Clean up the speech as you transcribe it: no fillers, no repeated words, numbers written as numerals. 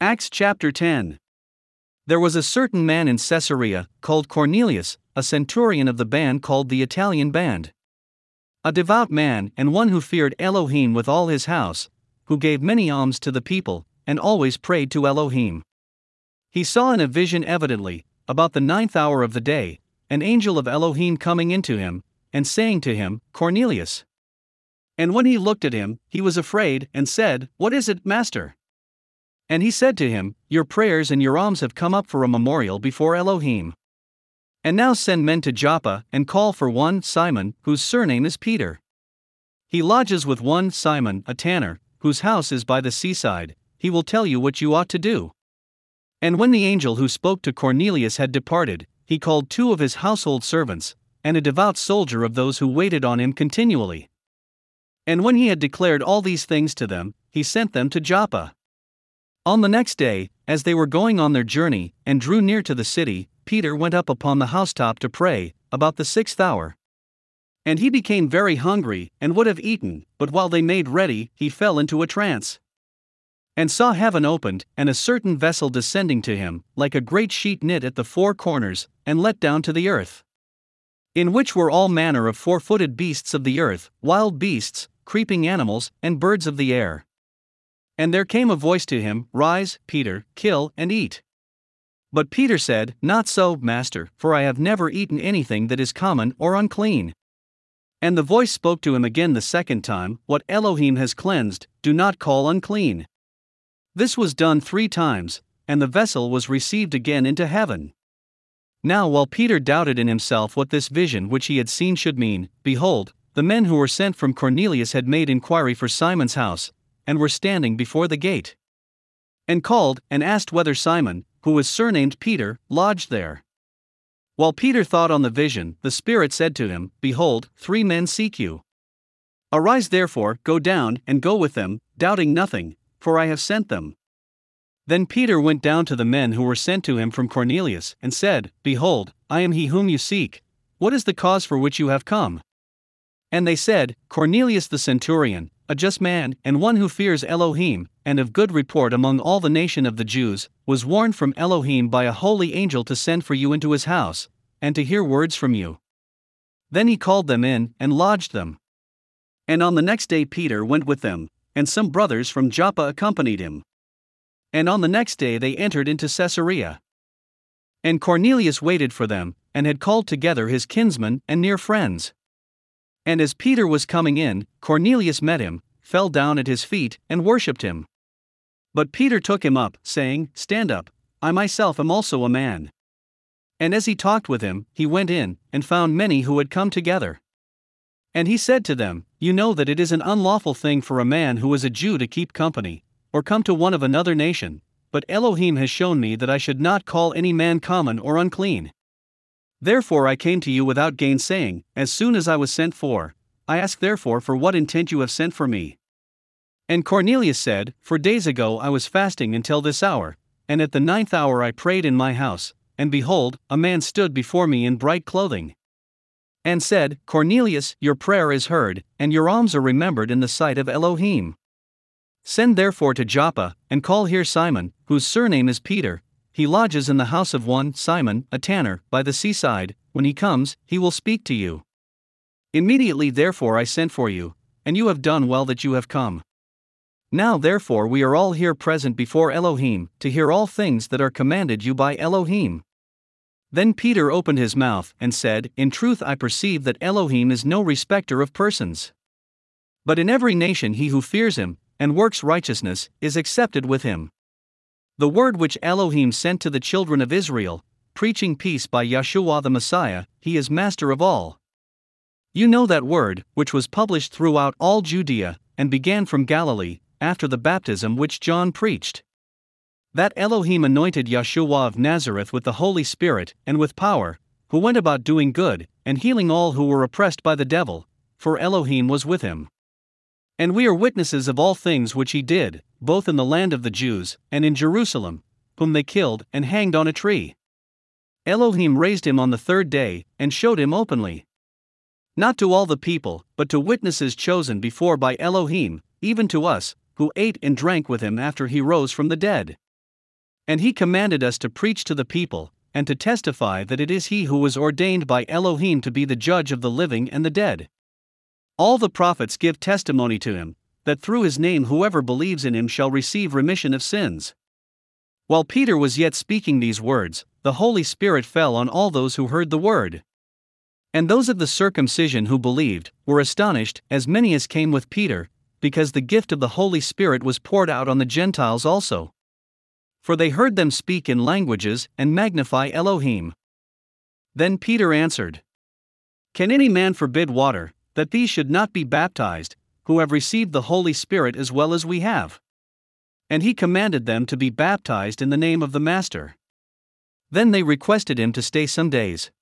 Acts chapter 10. There was a certain man in Caesarea, called Cornelius, a centurion of the band called the Italian band. A devout man, and one who feared Elohim with all his house, who gave many alms to the people, and always prayed to Elohim. He saw in a vision evidently, about the 9th hour of the day, an angel of Elohim coming into him, and saying to him, Cornelius. And when he looked at him, he was afraid, and said, What is it, Master? And he said to him, Your prayers and your alms have come up for a memorial before Elohim. And now send men to Joppa, and call for one Simon, whose surname is Peter. He lodges with one Simon, a tanner, whose house is by the seaside. He will tell you what you ought to do. And when the angel who spoke to Cornelius had departed, he called 2 of his household servants, and a devout soldier of those who waited on him continually. And when he had declared all these things to them, he sent them to Joppa. On the next day, as they were going on their journey, and drew near to the city, Peter went up upon the housetop to pray, about the 6th hour. And he became very hungry, and would have eaten, but while they made ready, he fell into a trance. And saw heaven opened, and a certain vessel descending to him, like a great sheet knit at the 4 corners, and let down to the earth. In which were all manner of 4-footed beasts of the earth, wild beasts, creeping animals, and birds of the air. And there came a voice to him, Rise, Peter, kill and eat. But Peter said, Not so, Master, for I have never eaten anything that is common or unclean. And the voice spoke to him again the 2nd time, What Elohim has cleansed, do not call unclean. This was done 3 times, and the vessel was received again into heaven. Now while Peter doubted in himself what this vision which he had seen should mean, behold, the men who were sent from Cornelius had made inquiry for Simon's house, and were standing before the gate. And called, and asked whether Simon, who was surnamed Peter, lodged there. While Peter thought on the vision, the Spirit said to him, Behold, 3 men seek you. Arise therefore, go down, and go with them, doubting nothing, for I have sent them. Then Peter went down to the men who were sent to him from Cornelius, and said, Behold, I am he whom you seek. What is the cause for which you have come? And they said, Cornelius the centurion, a just man, and one who fears Elohim, and of good report among all the nation of the Jews, was warned from Elohim by a holy angel to send for you into his house, and to hear words from you. Then he called them in, and lodged them. And on the next day Peter went with them, and some brothers from Joppa accompanied him. And on the next day they entered into Caesarea. And Cornelius waited for them, and had called together his kinsmen and near friends. And as Peter was coming in, Cornelius met him, fell down at his feet, and worshipped him. But Peter took him up, saying, Stand up, I myself am also a man. And as he talked with him, he went in, and found many who had come together. And he said to them, You know that it is an unlawful thing for a man who is a Jew to keep company, or come to one of another nation, but Elohim has shown me that I should not call any man common or unclean. Therefore I came to you without gainsaying, as soon as I was sent for. I ask therefore for what intent you have sent for me. And Cornelius said, 4 days ago I was fasting until this hour, and at the 9th hour I prayed in my house, and behold, a man stood before me in bright clothing. And said, Cornelius, your prayer is heard, and your alms are remembered in the sight of Elohim. Send therefore to Joppa, and call here Simon, whose surname is Peter. He lodges in the house of one Simon, a tanner, by the seaside. When he comes, he will speak to you. Immediately therefore I sent for you, and you have done well that you have come. Now therefore we are all here present before Elohim, to hear all things that are commanded you by Elohim. Then Peter opened his mouth, and said, In truth I perceive that Elohim is no respecter of persons. But in every nation he who fears him, and works righteousness, is accepted with him. The word which Elohim sent to the children of Israel, preaching peace by Yeshua the Messiah, he is master of all. You know that word, which was published throughout all Judea, and began from Galilee, after the baptism which John preached. That Elohim anointed Yeshua of Nazareth with the Holy Spirit, and with power, who went about doing good, and healing all who were oppressed by the devil, for Elohim was with him. And we are witnesses of all things which he did, both in the land of the Jews, and in Jerusalem, whom they killed and hanged on a tree. Elohim raised him on the 3rd day, and showed him openly. Not to all the people, but to witnesses chosen before by Elohim, even to us, who ate and drank with him after he rose from the dead. And he commanded us to preach to the people, and to testify that it is he who was ordained by Elohim to be the judge of the living and the dead. All the prophets give testimony to him, that through his name whoever believes in him shall receive remission of sins. While Peter was yet speaking these words, the Holy Spirit fell on all those who heard the word. And those of the circumcision who believed were astonished, as many as came with Peter, because the gift of the Holy Spirit was poured out on the Gentiles also. For they heard them speak in languages and magnify Elohim. Then Peter answered, "Can any man forbid water, that these should not be baptized, who have received the Holy Spirit as well as we have?" And he commanded them to be baptized in the name of the Master. Then they requested him to stay some days.